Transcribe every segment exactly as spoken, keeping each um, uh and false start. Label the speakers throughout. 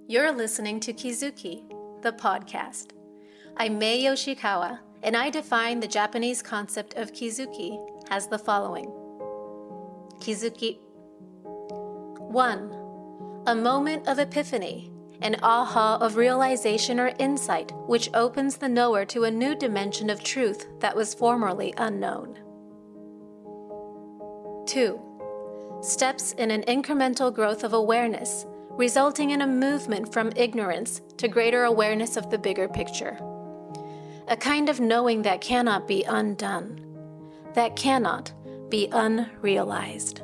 Speaker 1: You're listening to Kizuki, the podcast. I'm Mei Yoshikawa, and I define the Japanese concept of Kizuki as the following. Kizuki. one. A moment of epiphany, an aha of realization or insight which opens the knower to a new dimension of truth that was formerly unknown. two. Steps in an incremental growth of awareness, resulting in a movement from ignorance to greater awareness of the bigger picture. A kind of knowing that cannot be undone, that cannot be unrealized.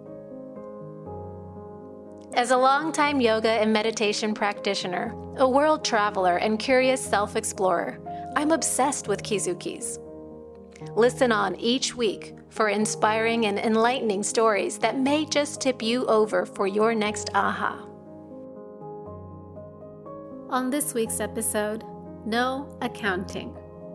Speaker 1: As a longtime yoga and meditation practitioner, a world traveler, and curious self-explorer, I'm obsessed with Kizukis. Listen on each week for inspiring and enlightening stories that may just tip you over for your next aha. On this week's episode, No Accounting.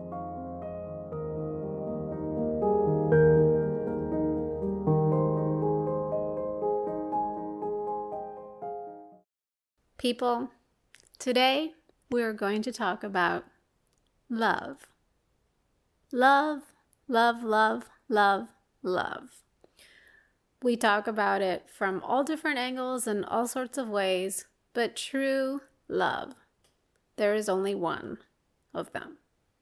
Speaker 1: People, today we are going to talk about love. Love, love, love, love, love. We talk about it from all different angles and all sorts of ways, but true love, there is only one of them.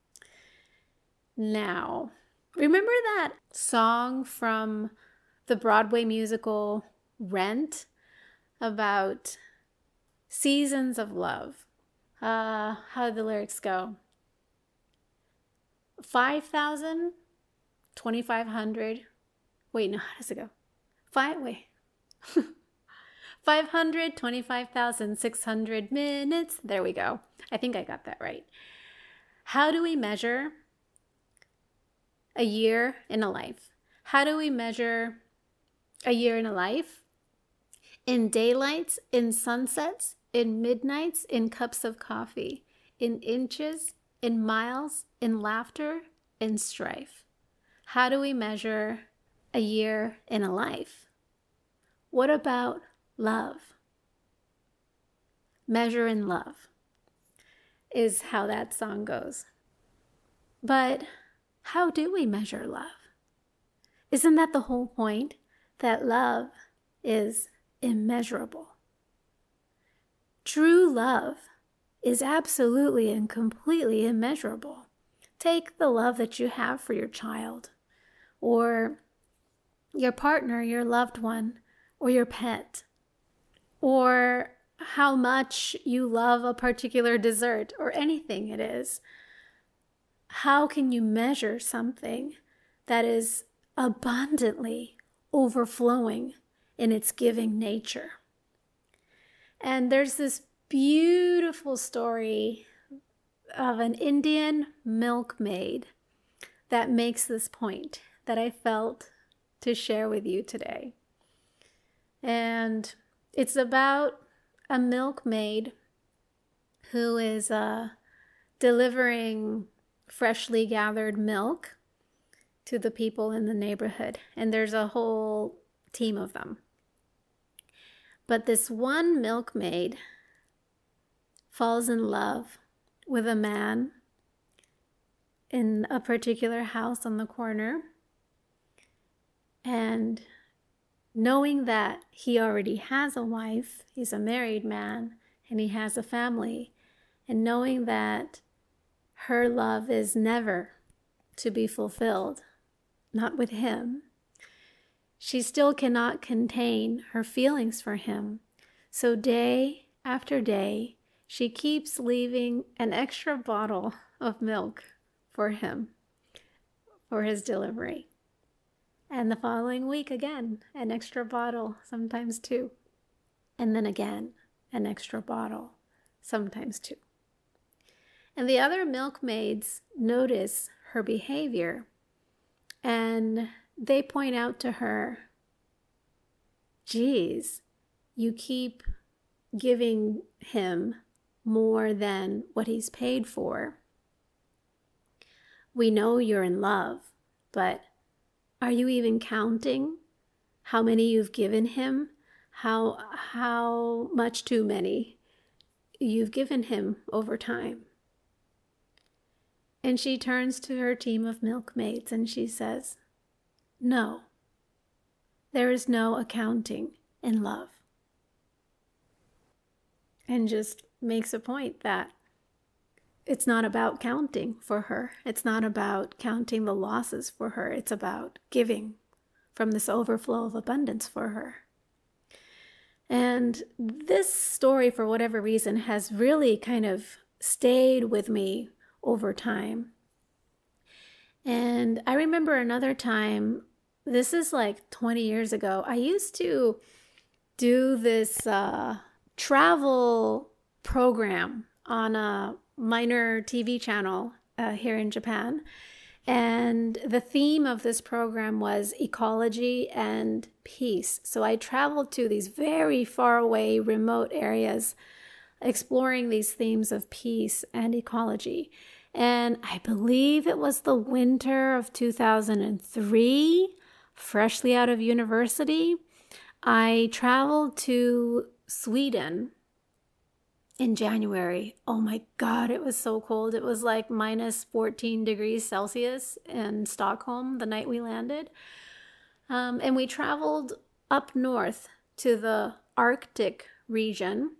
Speaker 1: Now, remember that song from the Broadway musical Rent about seasons of love? Uh, how did the lyrics go? five thousand, twenty-five hundred. Wait, no, how does it go? Five, wait. five hundred, twenty-five thousand, six hundred minutes. There we go. I think I got that right. How do we measure a year in a life? How do we measure a year in a life? In daylights, in sunsets, in midnights, in cups of coffee, in inches, in miles, in laughter, in strife. How do we measure a year in a life? What about love? Measure in love is how that song goes. But how do we measure love? Isn't that the whole point? That love is immeasurable. True love is absolutely and completely immeasurable. Take the love that you have for your child, or your partner, your loved one, or your pet, or how much you love a particular dessert, or anything it is. How can you measure something that is abundantly overflowing in its giving nature? And there's this beautiful story of an Indian milkmaid that makes this point that I felt to share with you today. And it's about a milkmaid who is uh, delivering freshly gathered milk to the people in the neighborhood. And there's a whole team of them. But this one milkmaid falls in love with a man in a particular house on the corner. And knowing that he already has a wife, he's a married man, and he has a family, and knowing that her love is never to be fulfilled, not with him, she still cannot contain her feelings for him. So day after day, she keeps leaving an extra bottle of milk for him, for his delivery. And the following week again, an extra bottle, sometimes two. And then again, an extra bottle, sometimes two. And the other milkmaids notice her behavior, and they point out to her, geez, you keep giving him more than what he's paid for. We know you're in love, but are you even counting how many you've given him? How how much too many you've given him over time. And she turns to her team of milkmaids and she says, no, there is no accounting in love. And just makes a point that it's not about counting for her. It's not about counting the losses for her. It's about giving from this overflow of abundance for her. And this story, for whatever reason, has really kind of stayed with me over time. And I remember another time, this is like twenty years ago, I used to do this uh, travel program on a minor T V channel uh, here in Japan. And the theme of this program was ecology and peace. So I traveled to these very far away, remote areas, exploring these themes of peace and ecology. And I believe it was the winter of two thousand three, freshly out of university. I traveled to Sweden in January. Oh my God, it was so cold. It was like minus fourteen degrees Celsius in Stockholm the night we landed. Um, and we traveled up north to the Arctic region,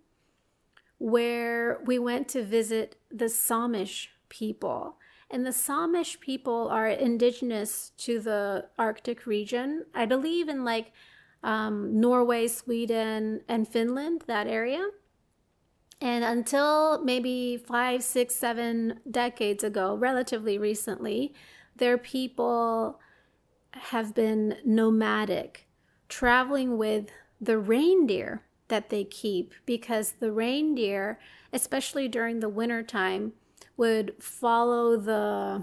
Speaker 1: where we went to visit the Samish people. And the Samish people are indigenous to the Arctic region. I believe in like um, Norway, Sweden, and Finland, that area. And until maybe five, six, seven decades ago, relatively recently, their people have been nomadic, traveling with the reindeer that they keep, because the reindeer, especially during the wintertime, would follow the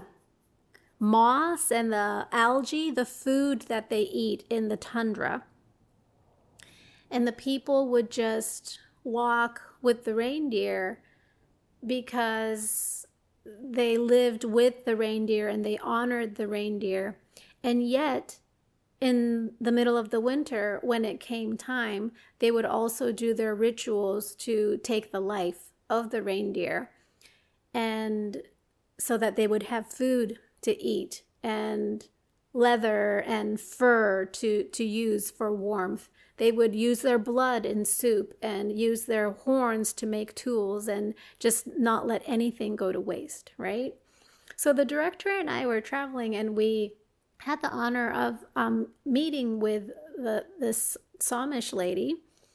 Speaker 1: moss and the algae, the food that they eat in the tundra. And the people would just walk with the reindeer because they lived with the reindeer and they honored the reindeer. And yet, in the middle of the winter, when it came time, they would also do their rituals to take the life of the reindeer, and so that they would have food to eat and leather and fur to, to use for warmth. They would use their blood in soup and use their horns to make tools and just not let anything go to waste, right? So the director and I were traveling, and we had the honor of um, meeting with the this Samish lady.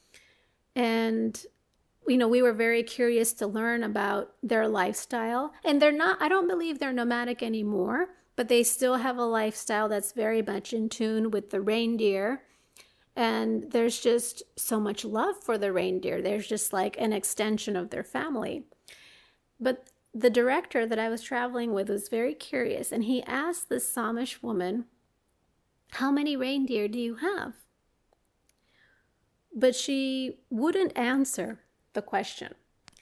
Speaker 1: And, you know, we were very curious to learn about their lifestyle. And they're not, I don't believe they're nomadic anymore, but they still have a lifestyle that's very much in tune with the reindeer. And there's just so much love for the reindeer. There's just like an extension of their family. But the director that I was traveling with was very curious, and he asked this Samish woman, how many reindeer do you have? But she wouldn't answer the question.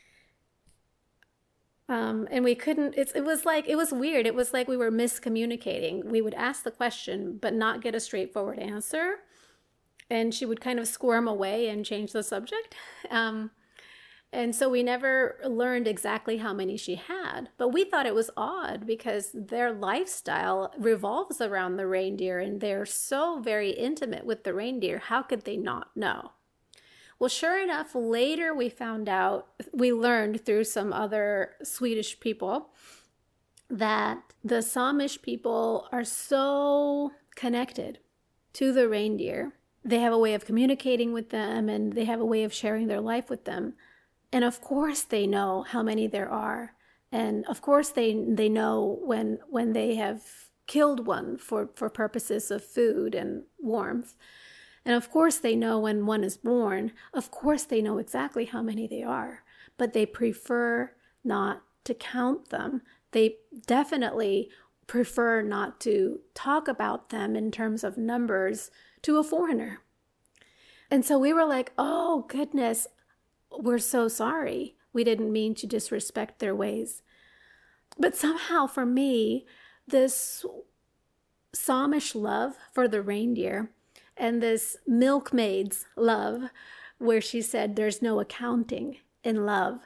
Speaker 1: Um, and we couldn't, it's, it was like, it was weird. It was like we were miscommunicating. We would ask the question, but not get a straightforward answer. And she would kind of squirm away and change the subject. Um, and so we never learned exactly how many she had. But we thought it was odd because their lifestyle revolves around the reindeer, and they're so very intimate with the reindeer. How could they not know? Well, sure enough, later we found out, we learned through some other Swedish people, that the Samish people are so connected to the reindeer. They have a way of communicating with them, and they have a way of sharing their life with them. And of course they know how many there are. And of course they they know when when they have killed one for, for purposes of food and warmth. And of course they know when one is born. Of course they know exactly how many they are. But they prefer not to count them. They definitely prefer not to talk about them in terms of numbers to a foreigner. And so we were like, oh goodness, we're so sorry. We didn't mean to disrespect their ways. But somehow for me, this Samish love for the reindeer and this milkmaid's love, where she said there's no accounting in love,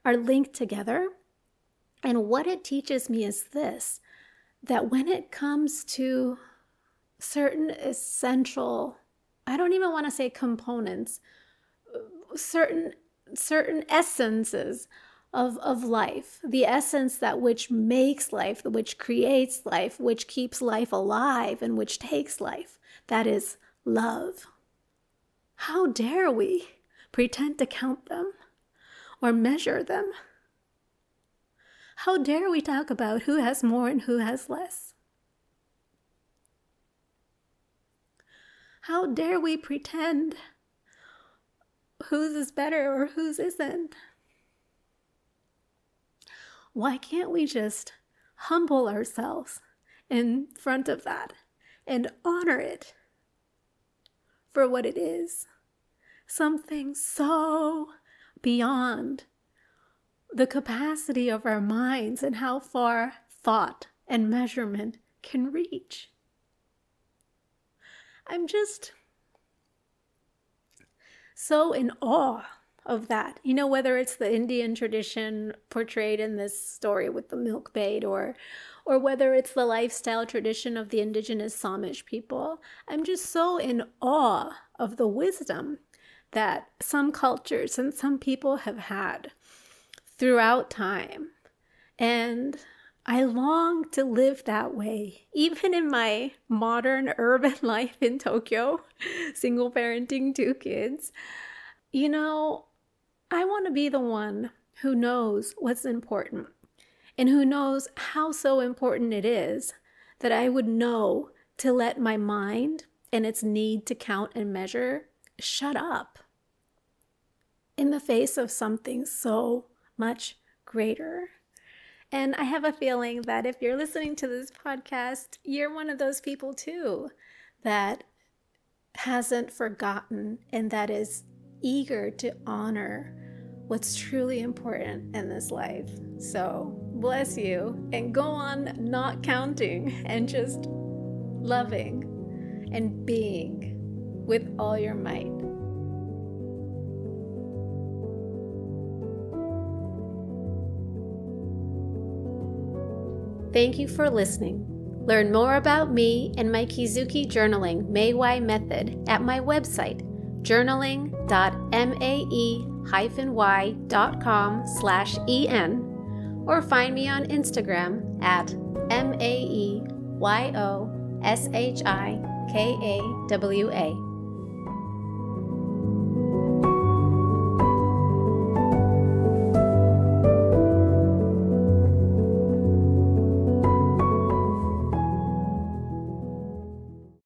Speaker 1: are linked together. And what it teaches me is this, that when it comes to certain essential, I don't even want to say components, certain certain essences of, of life, the essence that which makes life, which creates life, which keeps life alive, and which takes life, that is love. How dare we pretend to count them or measure them? How dare we talk about who has more and who has less? How dare we pretend whose is better or whose isn't? Why can't we just humble ourselves in front of that and honor it for what it is? Something so beyond the capacity of our minds and how far thought and measurement can reach. I'm just so in awe of that. You know, whether it's the Indian tradition portrayed in this story with the milkmaid, or or whether it's the lifestyle tradition of the indigenous Samish people, I'm just so in awe of the wisdom that some cultures and some people have had throughout time. And I long to live that way, even in my modern urban life in Tokyo, single parenting two kids. You know, I want to be the one who knows what's important and who knows how so important it is that I would know to let my mind and its need to count and measure shut up in the face of something so much greater. And I have a feeling that if you're listening to this podcast, you're one of those people too that hasn't forgotten and that is eager to honor what's truly important in this life. So bless you, and go on not counting and just loving and being with all your might. Thank you for listening. Learn more about me and my Kizuki Journaling Meiwai method at my website, journaling dot mae y dot com slash en, or find me on Instagram at M A E Y O S H I K A W A.